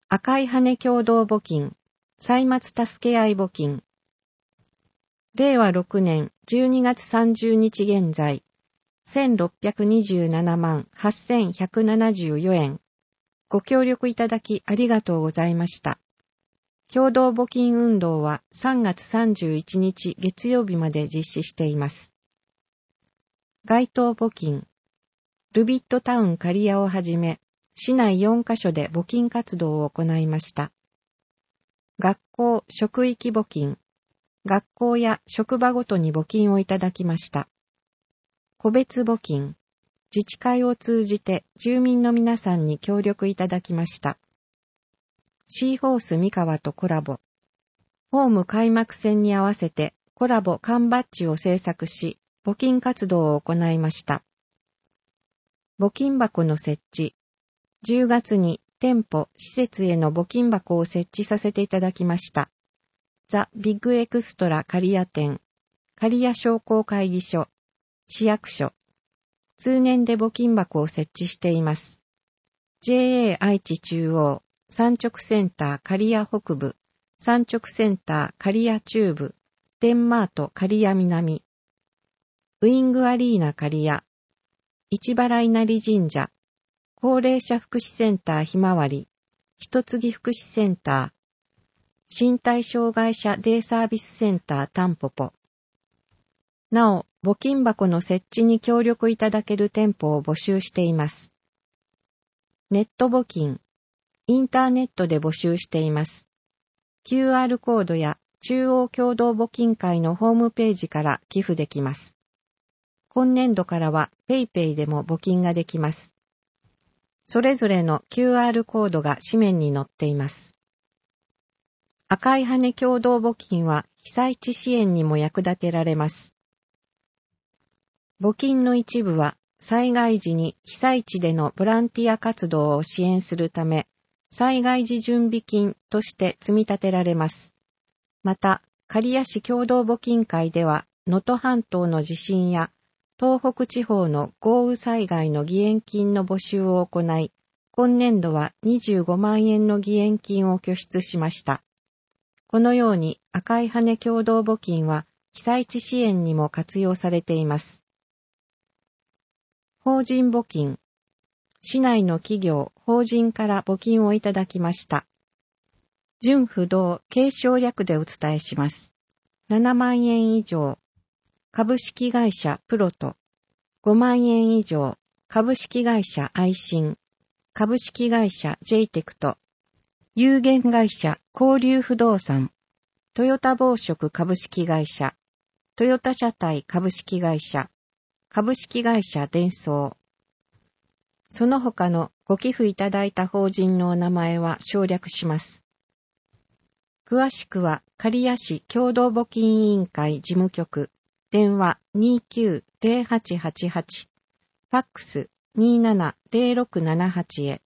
赤い羽共同募金、歳末助け合い募金。令和6年12月30日現在、1627万8174円。ご協力いただきありがとうございました。共同募金運動は3月31日月曜日まで実施しています。該当募金。ルビットタウン刈谷をはじめ、市内4カ所で募金活動を行いました。学校・職域募金。学校や職場ごとに募金をいただきました。個別募金。自治会を通じて住民の皆さんに協力いただきました。シーホース三河とコラボ。ホーム開幕戦に合わせてコラボ缶バッジを制作し、募金活動を行いました。募金箱の設置。10月に店舗、施設への募金箱を設置させていただきました。ザ・ビッグエクストラ刈谷店、刈谷商工会議所、市役所。通年で募金箱を設置しています。JA 愛知中央、産直センター刈谷北部、産直センター刈谷中部、デンマート刈谷南、ウイングアリーナ刈谷、市原稲荷神社、高齢者福祉センターひまわり、ひとつぎ福祉センター、身体障害者デイサービスセンタータンポポ。なお、募金箱の設置に協力いただける店舗を募集しています。ネット募金、インターネットで募集しています。QR コードや中央共同募金会のホームページから寄付できます。今年度からは PayPay でも募金ができます。それぞれの QR コードが紙面に載っています。赤い羽共同募金は被災地支援にも役立てられます。募金の一部は災害時に被災地でのボランティア活動を支援するため、災害時準備金として積み立てられます。また、刈谷市共同募金会では、能登半島の地震や東北地方の豪雨災害の義援金の募集を行い、今年度は25万円の義援金を拠出しました。このように赤い羽共同募金は被災地支援にも活用されています。法人募金。市内の企業、法人から募金をいただきました。純不動、継承略でお伝えします。7万円以上。株式会社プロト。5万円以上。株式会社愛信。株式会社 J-TEC 有限会社交流不動産。トヨタ紡織株式会社。トヨタ車体株式会社。株式会社デンソー。その他のご寄付いただいた法人のお名前は省略します。詳しくは刈谷市共同募金委員会事務局、電話 29-0888、ファックス 27-0678 へ。